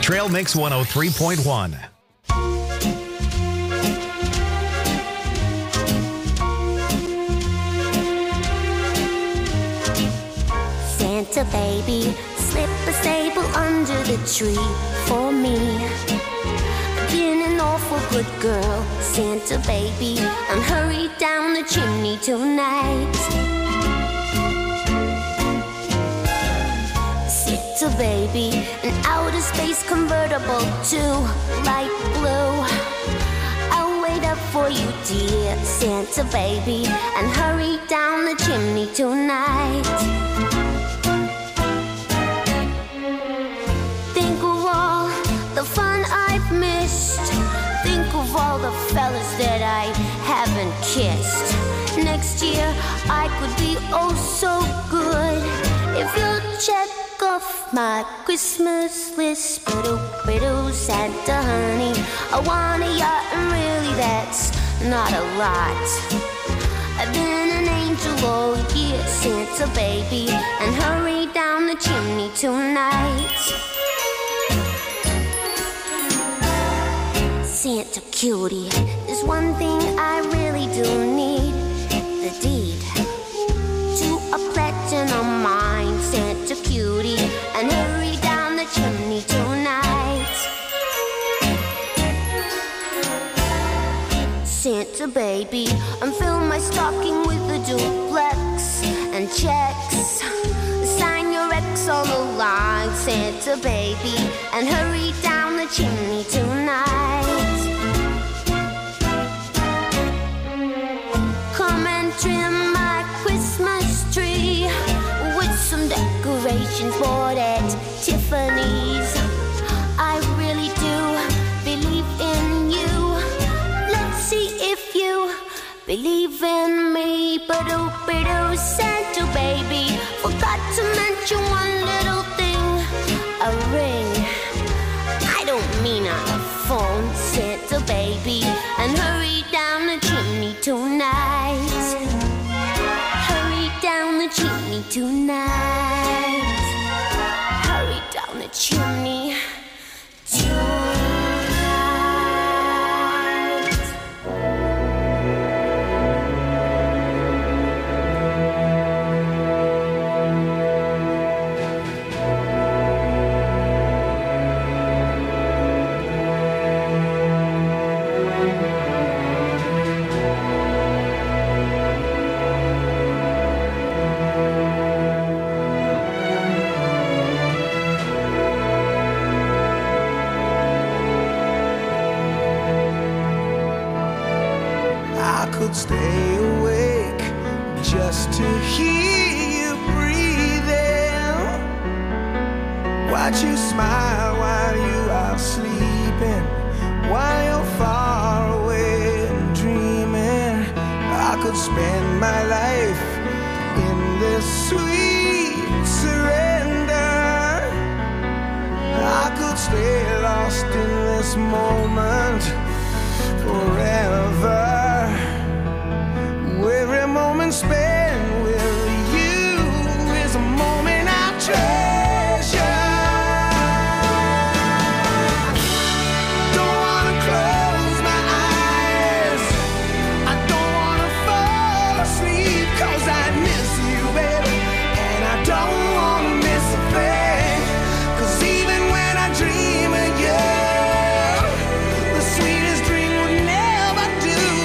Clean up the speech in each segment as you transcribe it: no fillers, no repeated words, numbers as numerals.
Trail Mix 103.1. Santa baby, slip a sable under the tree for me. Been an awful good girl, Santa baby, and hurry down the chimney tonight. Santa baby, an outer space convertible to light blue. I'll wait up for you, dear Santa baby, and hurry down the chimney tonight. Think of all the fun I've missed. Think of all the fellas that I haven't kissed. Next year I could be oh so good if you'll check off my Christmas list. Biddle, Santa honey, I want a yacht, and really that's not a lot. I've been an angel all year, Santa baby, and hurry down the chimney tonight. Santa cutie, there's one thing I really do need. The deed to a platinum mine, Santa cutie, and hurry down the chimney tonight. Santa baby, and fill my stocking with a duplex and checks. Sign your ex on the line, Santa baby, and hurry down the chimney tonight. Come and trim my Christmas tree with some decorations bought at Tiffany's. I really do believe in you. Let's see if you believe in me. But Santa baby, forgot to mention one little thing. A ring. I don't mean on a phone, Santa baby, and hurry down the chimney tonight. Hurry down the chimney tonight. Hurry down the chimney tonight. Stay awake just to hear you breathing. Watch you smile while you are sleeping, while you're far away and dreaming. I could spend my life in this sweet surrender. I could stay lost in this moment forever. Every moment spent with you is a moment I treasure. Don't wanna close my eyes, I don't wanna fall asleep, 'cause I miss you, baby, and I don't wanna miss a thing. 'Cause even when I dream of you, the sweetest dream would never do.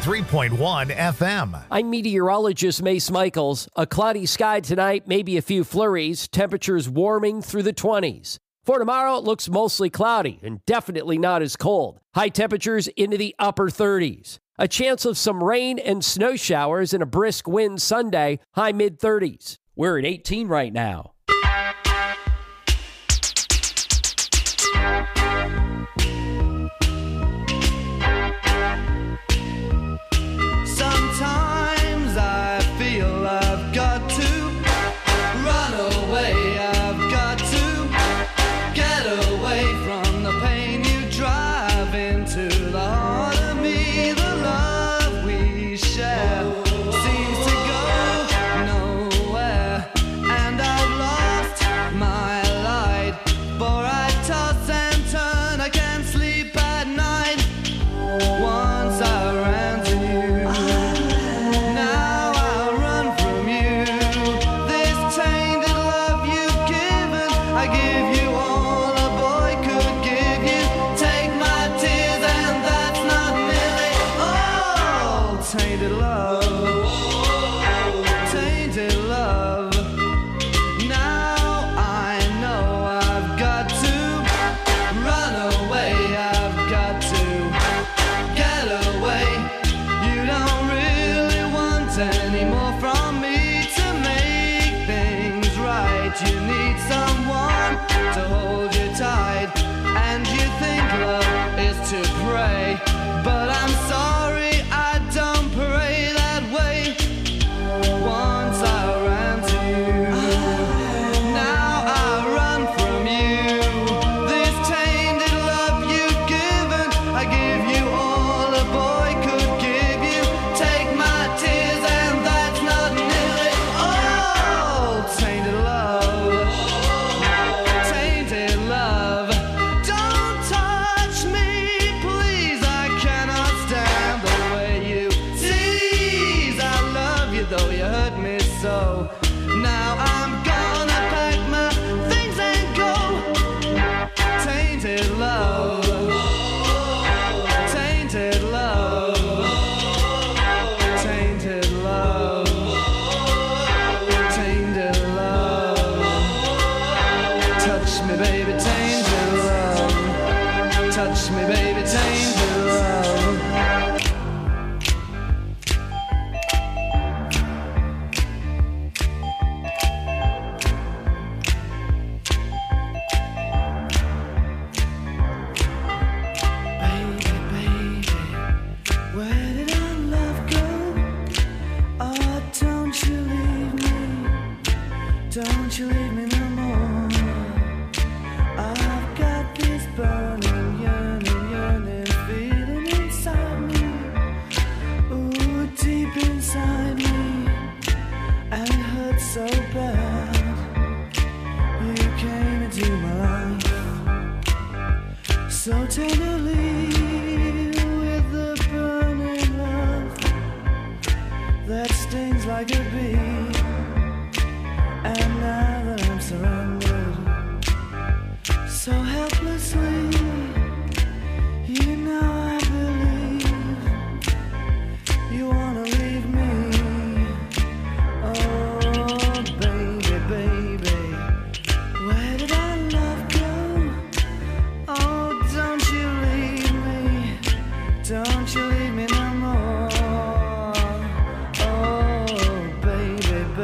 103.1 FM. I'm meteorologist Mace Michaels. A cloudy sky tonight, maybe a few flurries. Temperatures warming through the 20s. For tomorrow, it looks mostly cloudy and definitely not as cold. High temperatures into the upper 30s. A chance of some rain and snow showers and a brisk wind Sunday, high mid-30s. We're at 18 right now. Sometimes I feel I've got to run away. I've got to get away from the pain you drive into the heart of me. The love we share seems to go nowhere, and I've lost my light. For I toss and turn, I can't sleep at night. Once I ran to you, now I run from you. This tainted love you've given, I give you all a boy could give you. Take my tears and that's not nearly all. Tainted love, tainted love. Now I know I've got to run away. I've got to get away. You don't really want any more from me to make things right. You need someone to hold you tight, and you think love is to pray. But I'm sorry, I don't pray that way. Once I ran to you, now I run from you. This tainted love you've given, I give you all a boy could give you. Take my tears and that's not nearly all. Tainted love, tainted love. Don't touch me, please. I cannot stand the way you tease. I love you though you hurt me so. Now I'm gonna pack my things and go. Tainted love, tainted love, tainted love, tainted love. Touch me, baby, tainted love. Touch me, baby, tainted love. Baby, baby, where did our love go? Oh, don't you leave me. Don't you leave me no more. I've got this burning, yearning feeling inside me. Ooh, deep inside me. And it hurts so bad. You came into my life so tenderly, with the burning love that stings like a bee. And now that I'm surrounded so helplessly, you know I believe you wanna leave me. Oh, baby, baby, where did our love go? Oh, don't you leave me. Don't you leave me no more. Oh, baby, baby.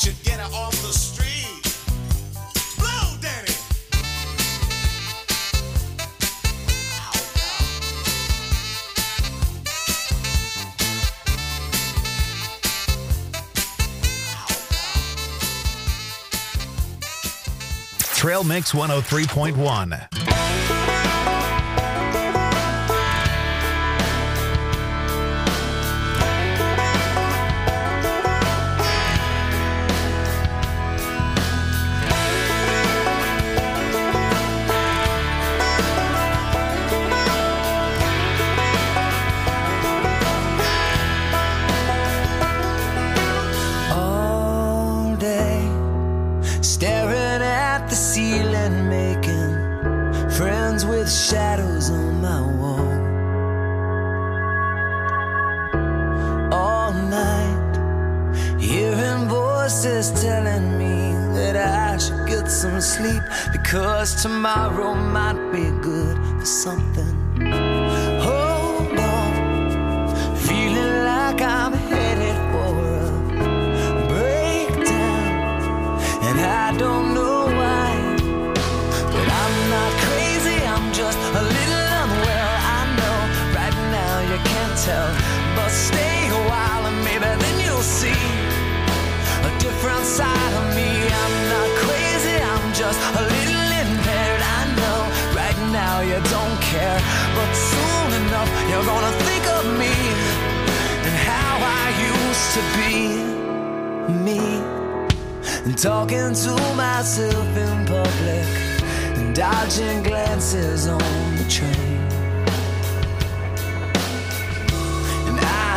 should get her off the street. Blow, Danny. Trail Mix 103.1. All day, staring at the ceiling, making friends with shadows on my wall. All night, hearing voices telling me that I should get some sleep, because tomorrow might be good for something. Hold on, feeling like I'm headed for a breakdown, and I don't know why, but I'm not crazy, I'm just a little unwell. I know right now you can't tell, but stay a while and maybe then you'll see a different side of me. I'm not crazy, I'm just a little impaired. I know right now you don't care, but soon enough you're gonna think of me and how I used to be me, and talking to myself in public and dodging glances on the train. And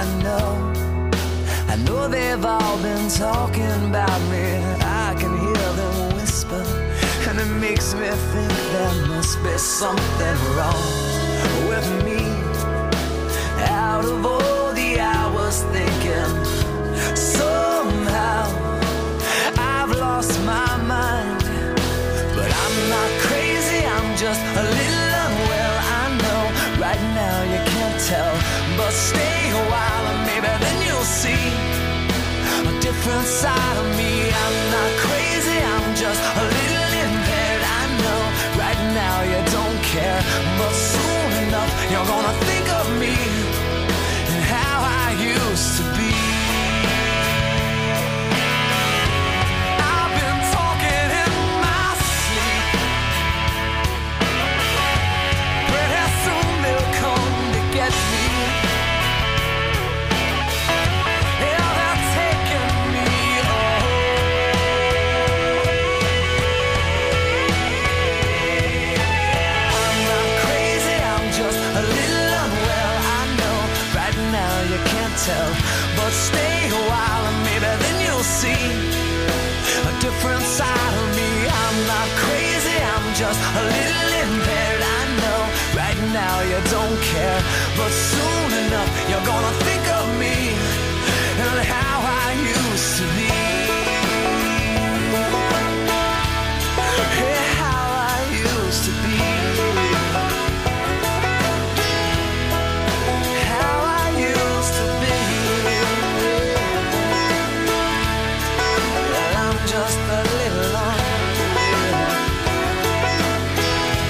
I know they've all been talking about me. I can hear them whisper, and it makes me think there must be something wrong with me. Out of all the hours thinking, somehow I've lost my mind. But I'm not crazy, I'm just a little unwell. I know right now you can't tell, but stay a while and maybe then you'll see a different side of me. I'm not crazy, I'm just a little impaired. I know right now you don't care, but soon enough you're gonna think of me and how I used to be. I've been talking in my sleep. Pretty soon they'll come to get me. Yeah, they're taking me I'm not crazy, I'm just a little unwell. I know right now you can't tell, but stay a while and maybe then you'll see a different side of me. I'm not crazy, I'm just a little impaired. I know right now you don't care, but soon enough you're gonna think of me and how I used to be. Yeah, how I used to be. How I used to be. Well, I'm just a little unreal.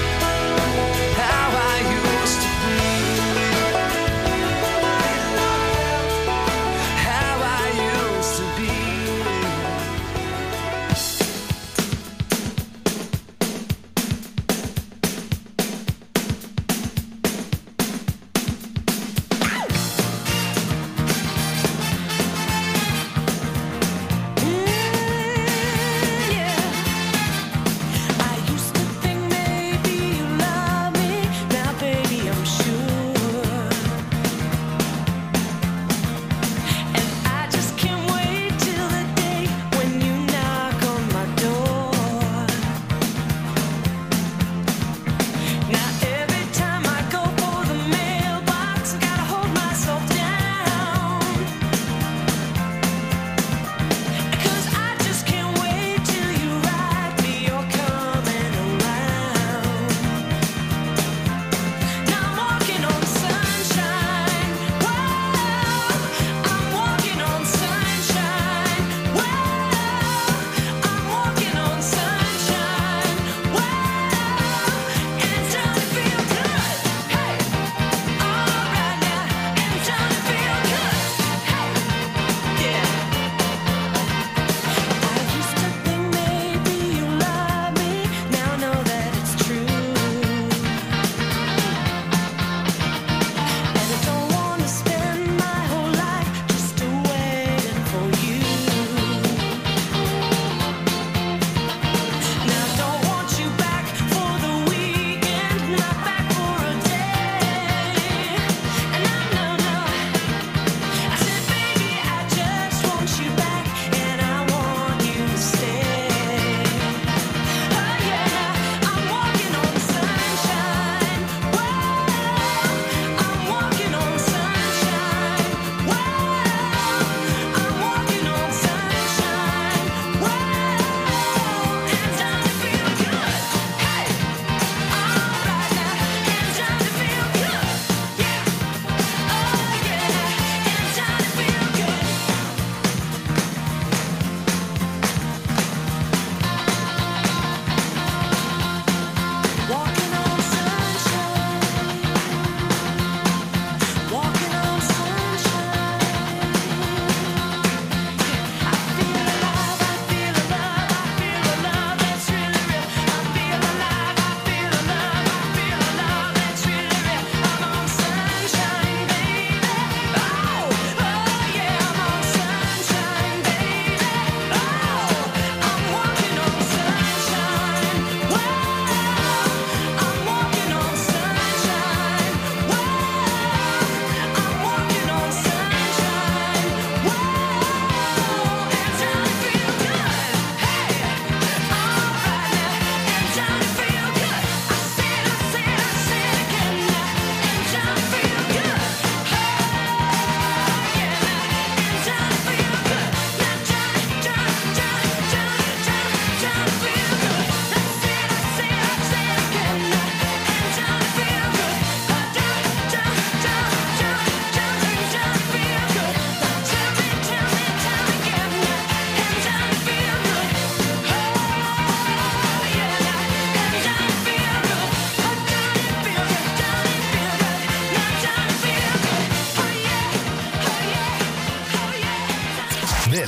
How I used to be.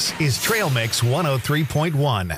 This is Trail Mix 103.1.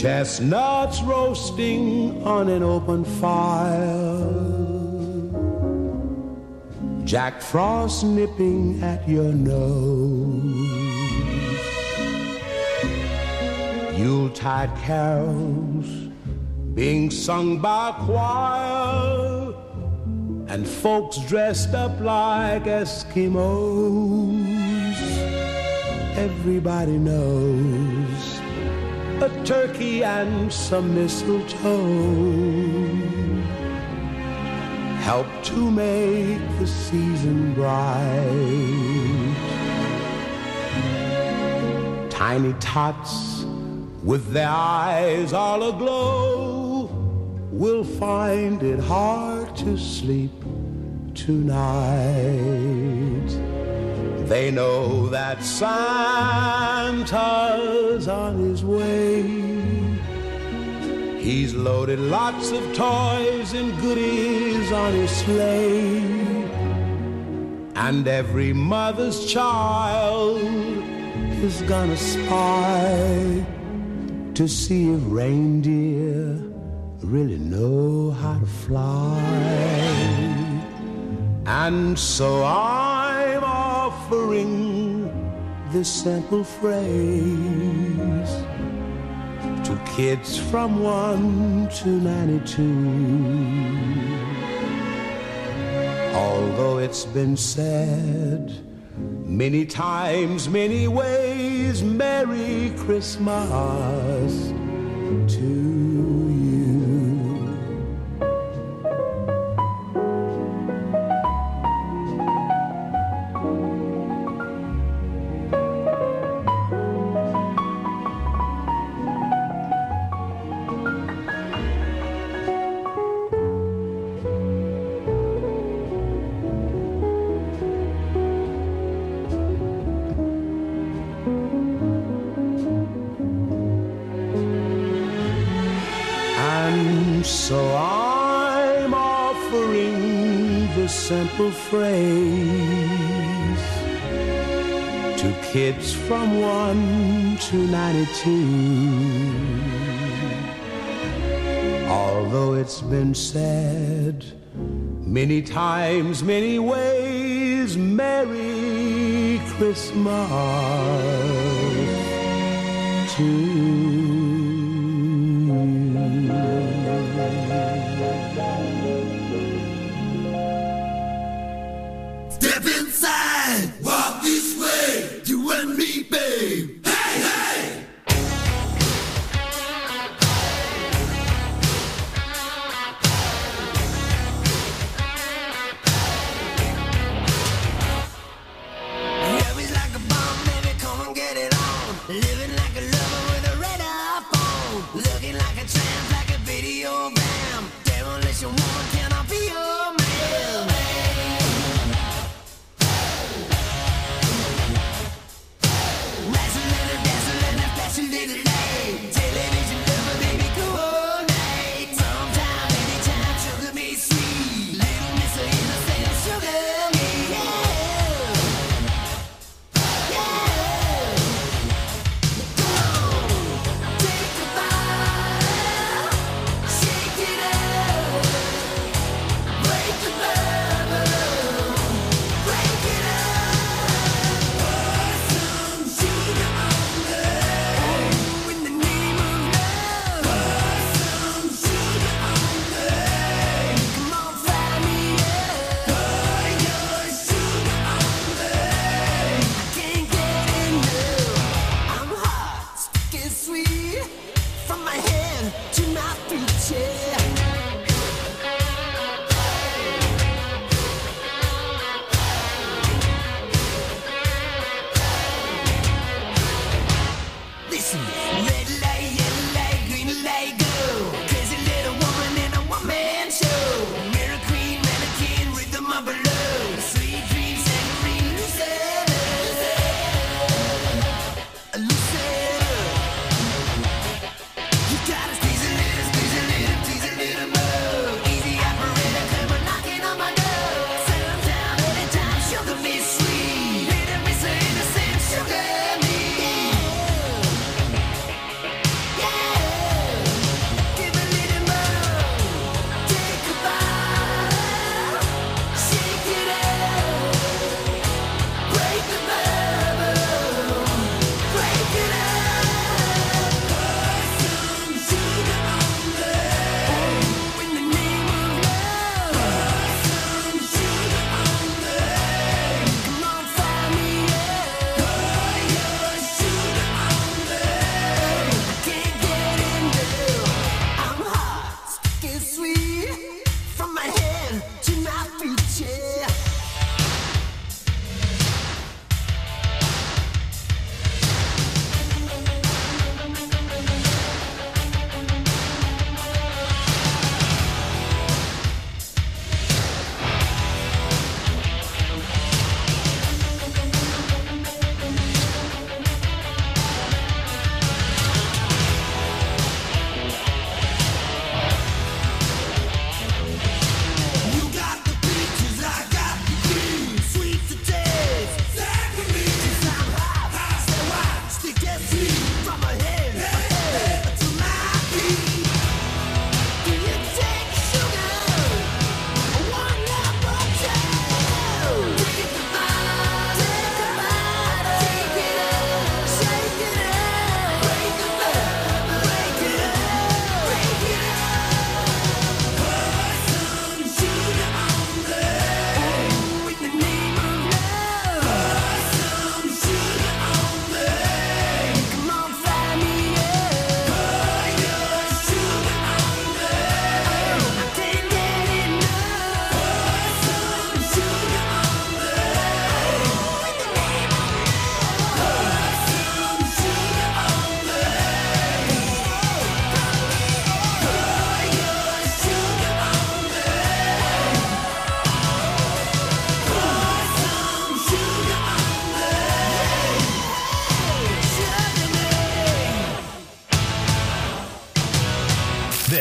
Chestnuts roasting on an open fire, Jack Frost nipping at your nose, Yuletide carols being sung by a choir, and folks dressed up like Eskimos. Everybody knows a turkey and some mistletoe help to make the season bright. Tiny tots with their eyes all aglow will find it hard to sleep tonight. They know that Santa's on his way. He's loaded lots of toys and goodies on his sleigh, and every mother's child is gonna spy to see if reindeer really know how to fly. And so I'm offering this simple phrase to kids from 1 to 92. Although it's been said many times, many ways, Merry Christmas to you. So I'm offering the simple phrase to kids from 1 to 92. Although it's been said many times, many ways, Merry Christmas to you. Step inside, walk this way, you and me, babe. Hey, hey! Love is like a bomb, baby, come and get it on. Living like a lover with a red eye.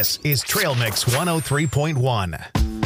This is Trail Mix 103.1.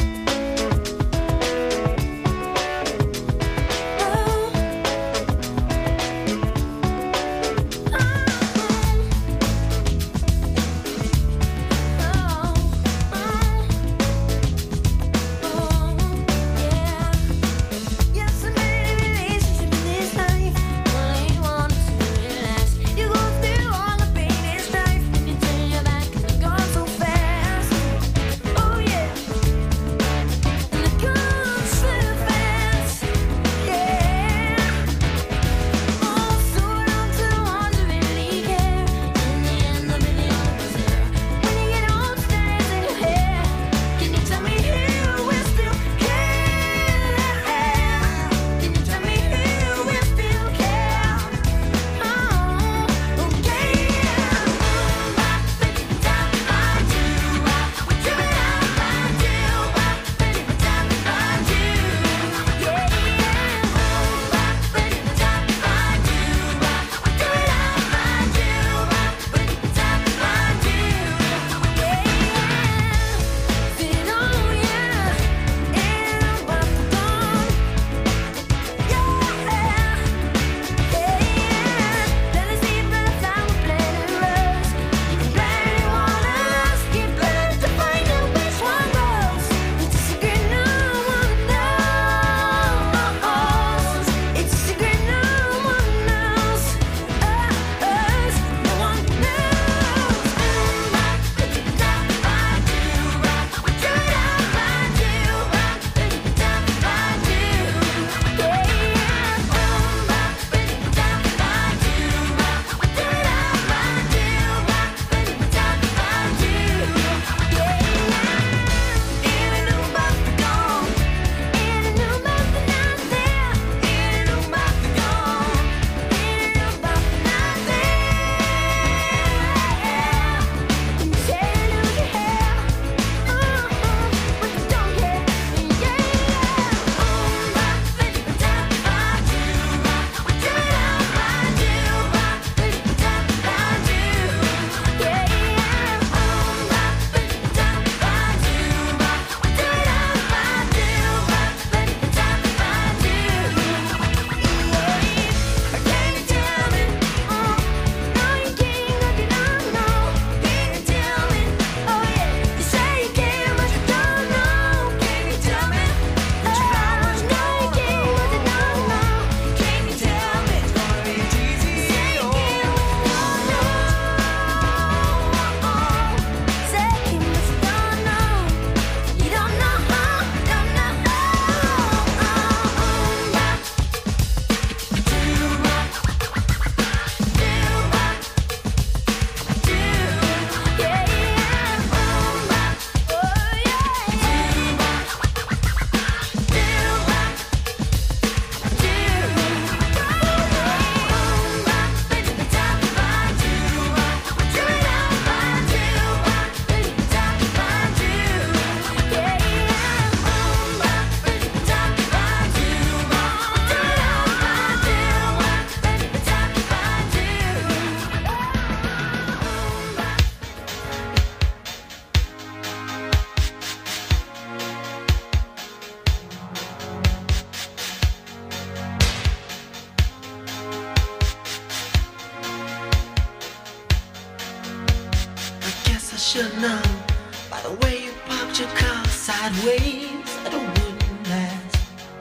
should know by the way you popped your car sideways that it wouldn't last.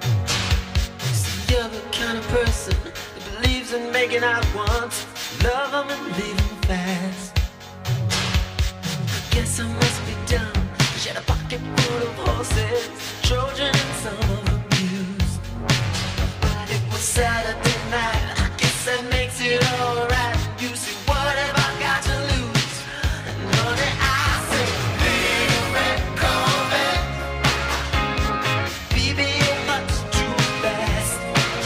See, you're the kind of person that believes in making out once, love them and leave them fast. I guess I must be dumb. She had a pocket full of horses, Trojan and some of them used. But it was Saturday night, I guess that makes it alright. You see, what have I got to lose? And honey, I say, little red Corvette, baby, you're much too fast.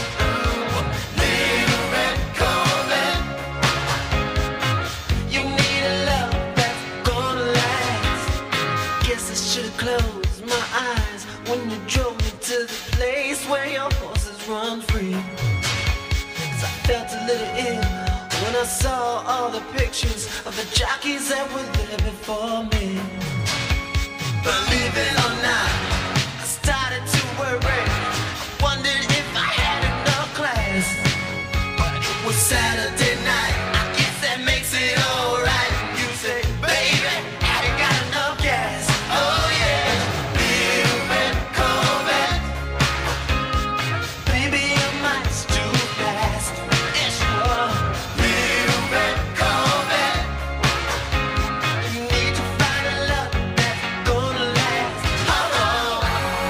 Little red Corvette, you need a love that's gonna last. Guess I should've closed my eyes when you drove me to the place where your horses run free. 'Cause I felt a little ill when I saw all the pictures of the jockeys that were there before me. Believe it or not, I started to worry. Wondered if I had enough class. But it was Saturday night. I guess that makes it alright. You say, baby, have you got enough gas? Oh yeah, little red Corvette. Baby, your mind's too fast. Yes, you are. Little red Corvette. You need to find a love that's gonna last. Oh,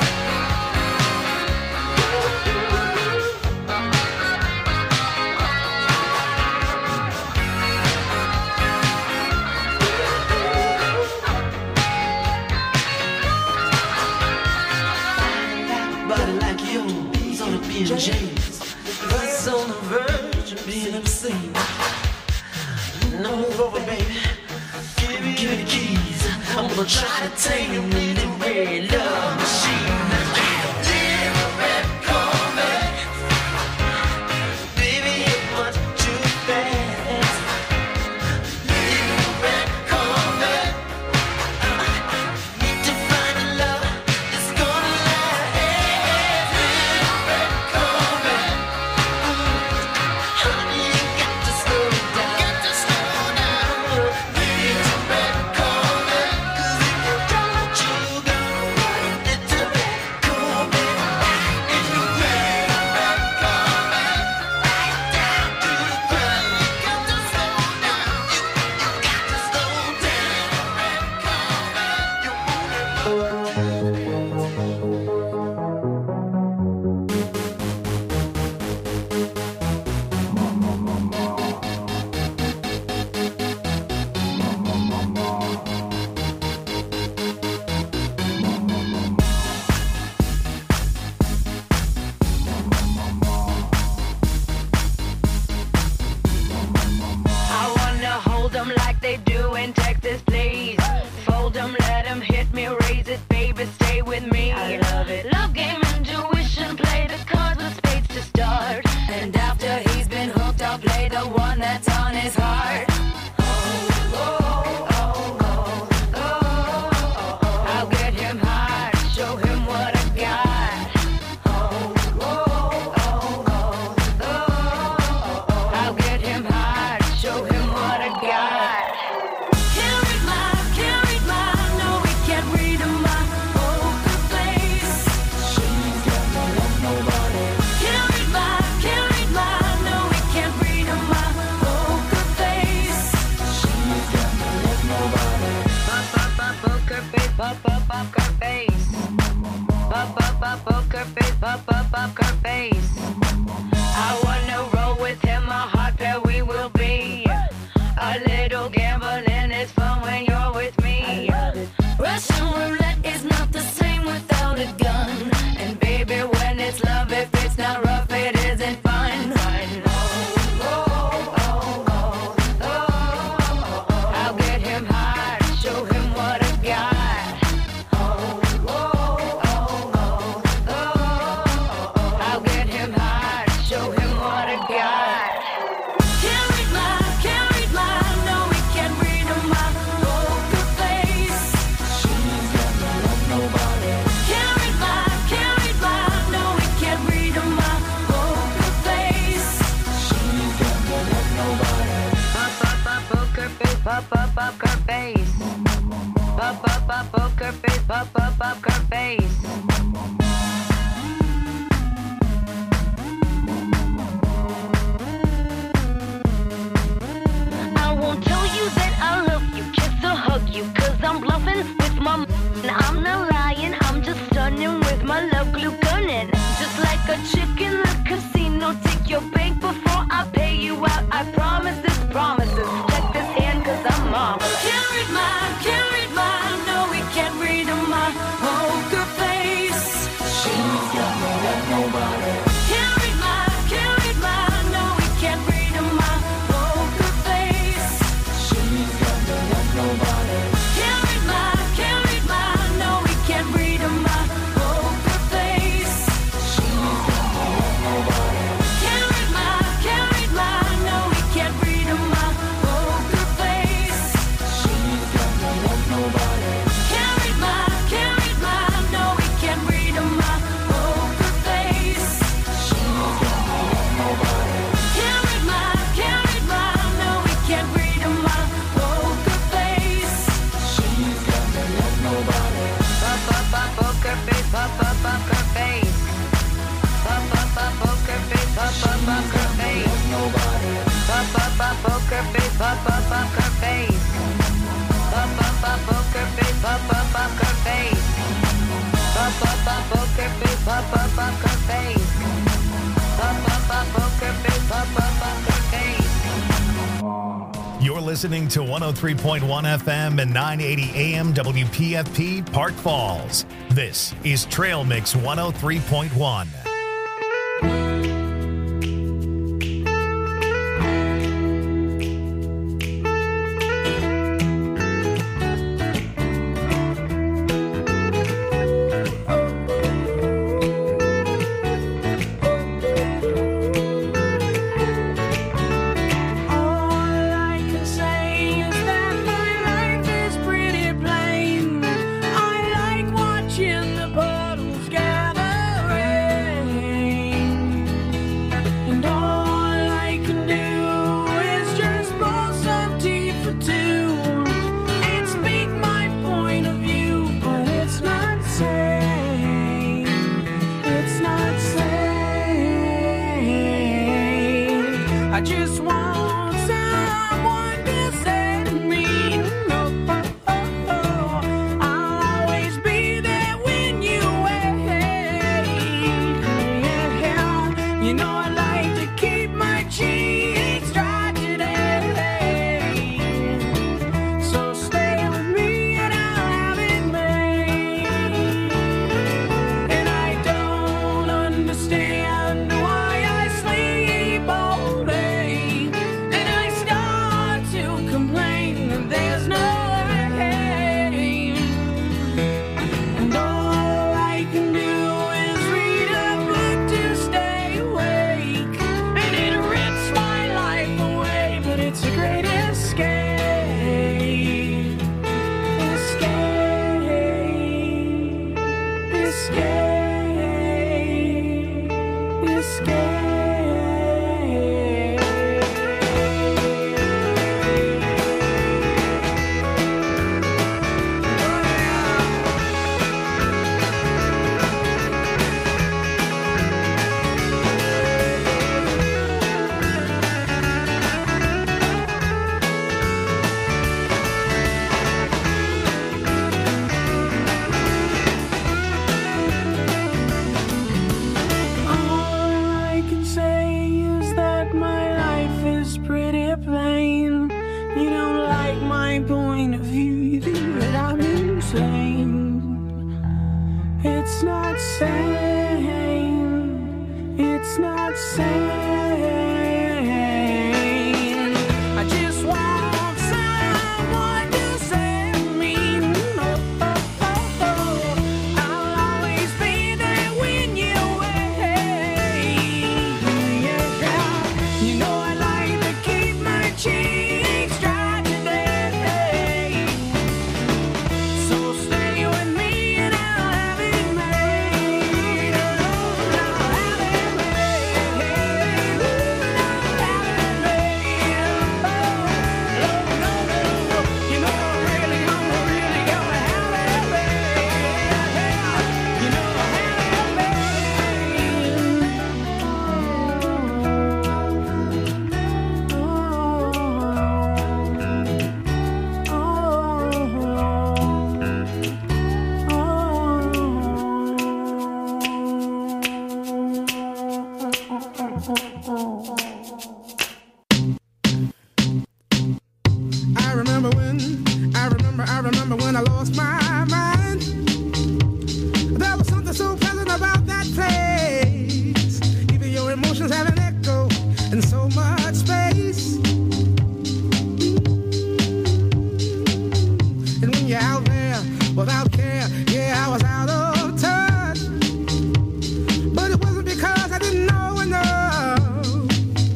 body like yours on a PJs. That's on the verge of being obscene. Now move over, baby. Give me the keys. I'm gonna try to tame you in the red love machine. Little red Corvette. Baby, it was too fast. Little red Corvette. Need to find a love that's gonna last. Little red Corvette. Honey, you got to slow down. Little red Corvette. 'Cause if you don't, you gonna run into red Corvette. In the red Corvette. Right down to the ground. You got to slow down. You got to slow down. Red Corvette. You're I wanna hold 'em like they do in Texas, please. Fold 'em, let 'em hit me, raise it, baby, stay with me. I love it. Love game, intuition, play the cards with spades to start. And after he's been hooked, I'll play the one that's on his heart. I'll get him hard, show him what I got. I'll get him hard, show him what I got. Can't read my, no, we can't read my poker face. She's got no love, nobody. Can't read my, no, we can't read my poker face. She's got no love, nobody. Poker face, poker face. Poker face, poker face. I wanna roll with him, a hot pair we will be. A little gambling is fun when you're with me. Russian roulette is not the same without a gun. And baby, when it's love, if it's not rough, it isn't fun. I'll get him hard, show him what I got. I'll get him hard, show him what I got. Can't read my, no, we can't read my poker face. She's got no love, nobody. Can't read my, no, we can't read my poker face. She's got no love, nobody. Poker face, poker face. Poker face, poker face. I won't tell you that I love you, kiss or hug you, 'cause I'm bluffing with my I'm not lying, I'm just stunning with my love glue gunning. Just like a chick in the casino, take your bank before I pay you out. I promise this promises. Check this hand 'cause I'm marvelous. Can't read my, no, we can't read my poker face. She's got no love, nobody. Can't read my, no, we can't read my poker face. She's got no love, nobody. Can't read my, no, we can't read my poker face. She's got no love, nobody. Can't read my, no, we can't read my poker face. She's got no love, nobody. Can't read my, face. Poker face, poker face. Poker face, poker face. Poker face, poker face. Poker face, poker face. You're listening to 103.1 FM and 980 AM WPFP Park Falls. This is Trail Mix 103.1. I just want someone to say to me, I'll always be there when you wait. You know I like to keep my cheeks dry today. So stay with me and I'll have it made. And I don't understand why I sleep all day. And I start to complain that there's no rain. And all I can do is read a book to stay awake. And it rips my life away, but it's a great escape. Escape. Escape. All I can say is that my life is pretty plain. You don't like my point of view, you think that I'm insane. It's not sane. It's not sane.